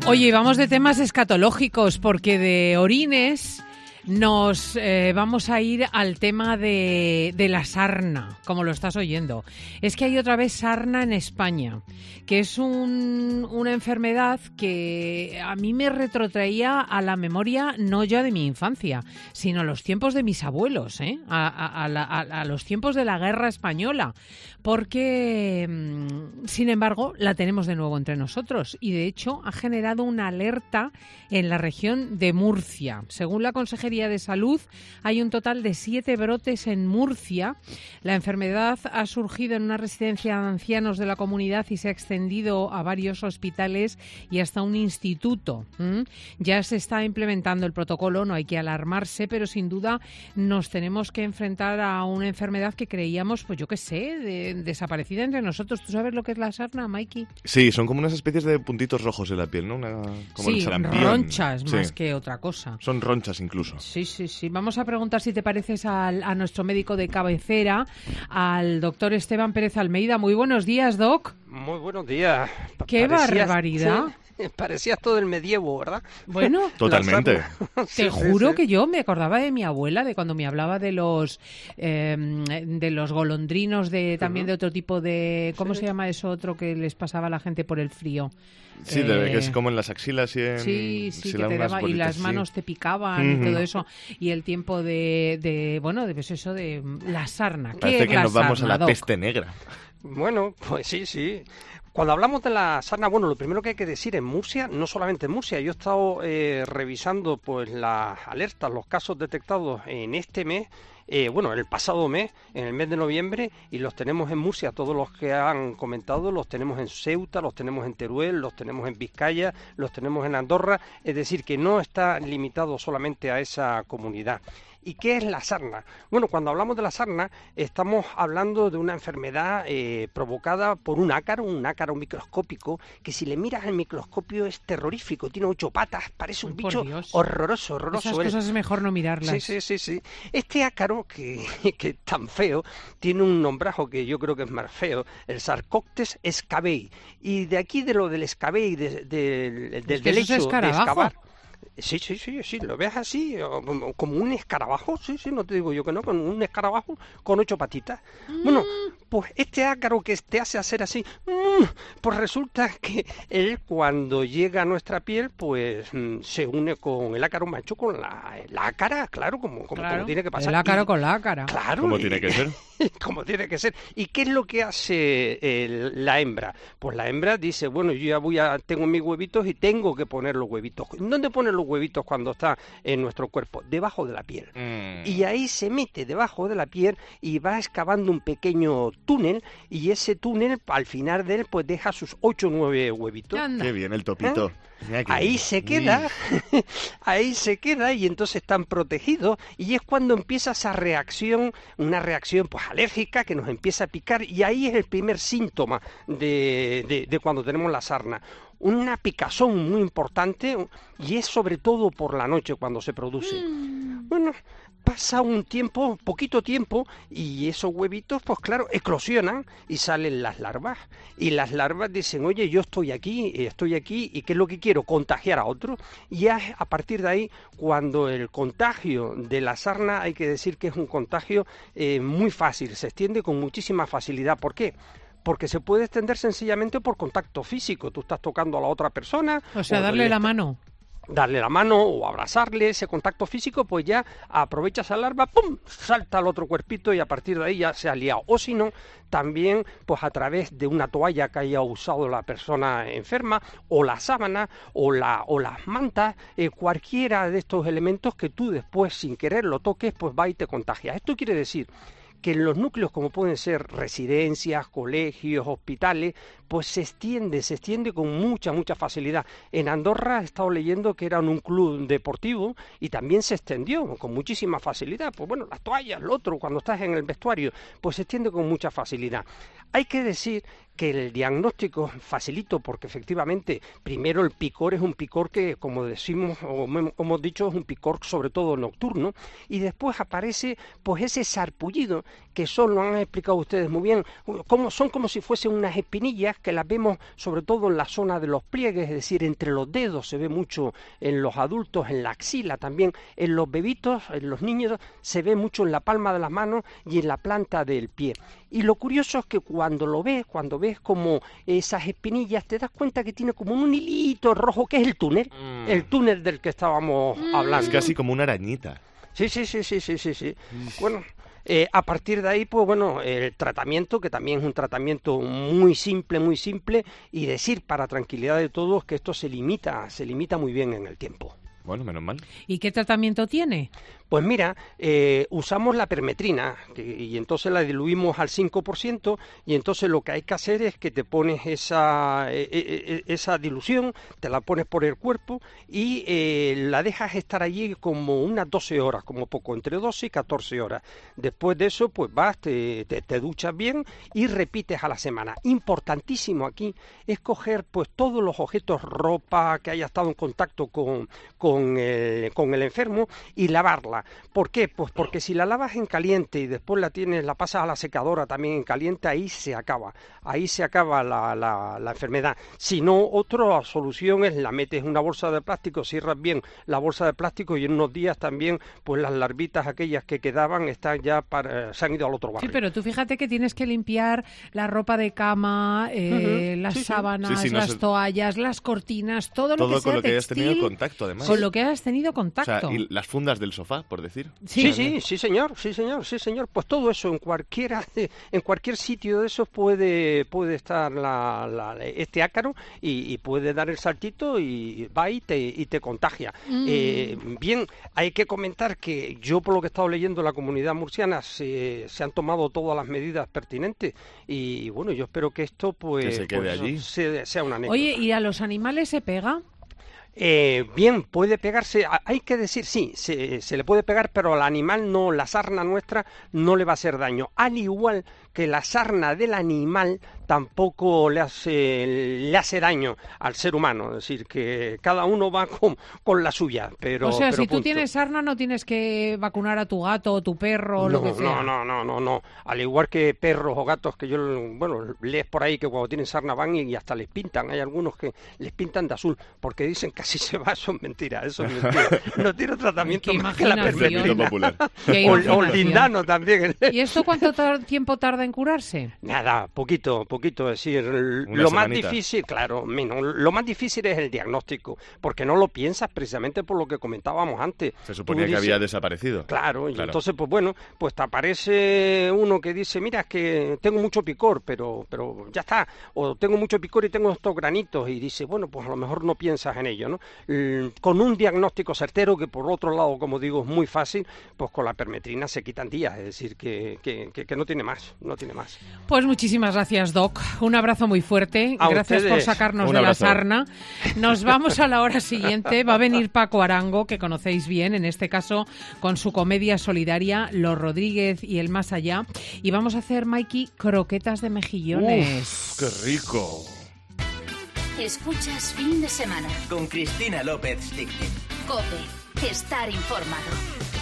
Oye, vamos de temas escatológicos, porque de orines nos vamos a ir al tema de la sarna, como lo estás oyendo. Es que hay otra vez sarna en España, que es una enfermedad que a mí me retrotraía a la memoria, no ya de mi infancia, sino a los tiempos de mis abuelos, a los tiempos de la Guerra Española, porque, sin embargo, la tenemos de nuevo entre nosotros y, de hecho, ha generado una alerta en la región de Murcia. Según la Consejería de Salud, hay un total de 7 brotes en Murcia. La enfermedad ha surgido en una residencia de ancianos de la comunidad y se ha extendido a varios hospitales y hasta un instituto. Ya se está implementando el protocolo, no hay que alarmarse, pero sin duda nos tenemos que enfrentar a una enfermedad que creíamos, pues yo qué sé, desaparecida entre nosotros. ¿Tú sabes lo que es la sarna, Mikey? Sí, son como unas especies de puntitos rojos en la piel, ¿no? Como el sarampión. Ronchas más que otra cosa. Son ronchas incluso. Sí. Vamos a preguntar si te pareces a nuestro médico de cabecera, al doctor Esteban Pérez Almeida. Muy buenos días, Doc. Muy buenos días. ¡Qué barbaridad! Sí, parecías todo el medievo, ¿verdad? Bueno, totalmente. Te juro que yo me acordaba de mi abuela, de cuando me hablaba de los golondrinos, también de otro tipo de... ¿Cómo se llama eso otro que les pasaba a la gente por el frío? Sí, que es como en las axilas y en... Sí, que te daba, y las manos te picaban y todo eso. Y el tiempo de la sarna. Parece que nos vamos a la peste negra. Bueno, pues sí. Cuando hablamos de la sarna, bueno, lo primero que hay que decir en Murcia, no solamente en Murcia, yo he estado revisando pues las alertas, los casos detectados en este mes, el pasado mes, en el mes de noviembre, y los tenemos en Murcia, todos los que han comentado, los tenemos en Ceuta, los tenemos en Teruel, los tenemos en Vizcaya, los tenemos en Andorra, es decir, que no está limitado solamente a esa comunidad. ¿Y qué es la sarna? Bueno, cuando hablamos de la sarna, estamos hablando de una enfermedad provocada por un ácaro microscópico, que si le miras al microscopio es terrorífico, tiene 8 patas, parece un bicho horroroso. Esas cosas es mejor no mirarlas. Sí. Este ácaro, que es tan feo, tiene un nombrajo que yo creo que es más feo, el Sarcoptes escabei. Y de aquí, de lo del escabei, del hecho de excavar... Sí, lo ves así, como un escarabajo, sí, no te digo yo que no, con un escarabajo con 8 patitas. Bueno, pues este ácaro que te hace hacer así, pues resulta que él cuando llega a nuestra piel, pues se une con el ácaro macho, con la ácara, claro, como tiene que pasar. El ácaro con la ácara. Claro. Como tiene que ser. Como tiene que ser. ¿Y qué es lo que hace la hembra? Pues la hembra dice, bueno, yo ya tengo mis huevitos y tengo que poner los huevitos. ¿Dónde ponen los huevitos cuando está en nuestro cuerpo? Debajo de la piel. Y ahí se mete debajo de la piel y va excavando un pequeño túnel, y ese túnel, al final de él, pues deja sus 8 o 9 huevitos. Qué bien el topito. Ahí se queda, y entonces están protegidos, y es cuando empieza esa reacción, una reacción pues alérgica que nos empieza a picar, y ahí es el primer síntoma de cuando tenemos la sarna. Una picazón muy importante, y es sobre todo por la noche cuando se produce. Bueno, pasa un tiempo, poquito tiempo, y esos huevitos, pues claro, eclosionan y salen las larvas. Y las larvas dicen, oye, yo estoy aquí, ¿y qué es lo que quiero? Contagiar a otro. Y ya a partir de ahí, cuando el contagio de la sarna, hay que decir que es un contagio muy fácil, se extiende con muchísima facilidad. ¿Por qué? Porque se puede extender sencillamente por contacto físico. Tú estás tocando a la otra persona. O sea, darle la mano o abrazarle, ese contacto físico, pues ya aprovecha esa larva, ¡pum!, salta al otro cuerpito y a partir de ahí ya se ha liado. O si no, también pues a través de una toalla que haya usado la persona enferma, o la sábana, o las mantas, cualquiera de estos elementos que tú después sin querer lo toques, pues va y te contagia. Esto quiere decir que en los núcleos, como pueden ser residencias, colegios, hospitales, pues se extiende con mucha facilidad. En Andorra he estado leyendo que era un club deportivo y también se extendió con muchísima facilidad. Pues bueno, las toallas, lo otro, cuando estás en el vestuario, pues se extiende con mucha facilidad. Hay que decir que el diagnóstico facilito, porque efectivamente, primero el picor es un picor que, como decimos, o hemos dicho, es un picor sobre todo nocturno, y después aparece pues ese sarpullido, que son, lo han explicado ustedes muy bien, son como si fuesen unas espinillas que las vemos sobre todo en la zona de los pliegues, es decir, entre los dedos, se ve mucho en los adultos, en la axila también, en los bebitos, en los niños, se ve mucho en la palma de las manos y en la planta del pie. Y lo curioso es que cuando ves como esas espinillas, te das cuenta que tiene como un hilito rojo, que es el túnel del que estábamos hablando. Es casi como una arañita. Sí. Bueno, a partir de ahí, pues bueno, el tratamiento, que también es un tratamiento muy simple, y decir para tranquilidad de todos que esto se limita muy bien en el tiempo. Bueno, menos mal. ¿Y qué tratamiento tiene? Pues mira, usamos la permetrina y entonces la diluimos al 5%, y entonces lo que hay que hacer es que te pones esa dilución, te la pones por el cuerpo y la dejas estar allí como unas 12 horas, como poco, entre 12 y 14 horas. Después de eso, pues vas, te duchas bien y repites a la semana. Importantísimo aquí es coger pues todos los objetos, ropa que haya estado en contacto con el enfermo, y lavarla. ¿Por qué? Pues porque si la lavas en caliente y después la pasas a la secadora también en caliente, ahí se acaba la enfermedad. Si no, otra solución es la metes en una bolsa de plástico, cierras bien la bolsa de plástico, y en unos días también pues las larvitas aquellas que quedaban están ya se han ido al otro barrio. Sí, pero tú fíjate que tienes que limpiar la ropa de cama, las sábanas, las toallas, las cortinas, todo lo que sea con lo que hayas textil, tenido contacto, además. con lo que hayas tenido contacto. O sea, y las fundas del sofá, por decir. Sí, señor. Pues todo eso, en cualquier sitio de esos puede estar este ácaro, y puede dar el saltito y va y te contagia. Bien, hay que comentar que yo, por lo que he estado leyendo, la comunidad murciana se han tomado todas las medidas pertinentes, y bueno, yo espero que esto pues, que se quede allí. Sea una anécdota. Oye, ¿y a los animales se pega? Bien, puede pegarse, hay que decir, sí, se le puede pegar, pero al animal no, la sarna nuestra no le va a hacer daño, al igual que la sarna del animal tampoco le hace daño al ser humano, es decir, que cada uno va con la suya, pero... O sea, si punto. tú tienes sarna no tienes que vacunar a tu gato o tu perro o lo que sea. No, al igual que perros o gatos, que lees por ahí que cuando tienen sarna van y hasta les pintan, hay algunos que les pintan de azul, porque dicen que así se va, eso es mentira, no tiene tratamiento más que la permetrina. O el lindano también. ¿Y esto cuánto tiempo tarda en curarse? Nada, poquito, es decir, lo más difícil, claro, lo más difícil es el diagnóstico, porque no lo piensas precisamente por lo que comentábamos antes. Se suponía que había desaparecido. Claro, y entonces, pues bueno, pues te aparece uno que dice, mira, es que tengo mucho picor, pero ya está, o tengo mucho picor y tengo estos granitos, y dice, bueno, pues a lo mejor no piensas en ello, ¿no? Con un diagnóstico certero, que por otro lado, como digo, es muy fácil, pues con la permetrina se quitan días, es decir, que no tiene más. Pues muchísimas gracias, Doc. Un abrazo muy fuerte. Gracias por sacarnos de la sarna. Nos vamos a la hora siguiente. Va a venir Paco Arango, que conocéis bien, en este caso con su comedia solidaria Los Rodríguez y el Más Allá. Y vamos a hacer, Mikey, croquetas de mejillones. ¡Uf, qué rico! Escuchas Fin de Semana con Cristina López Sticktin. COPE. Estar informado.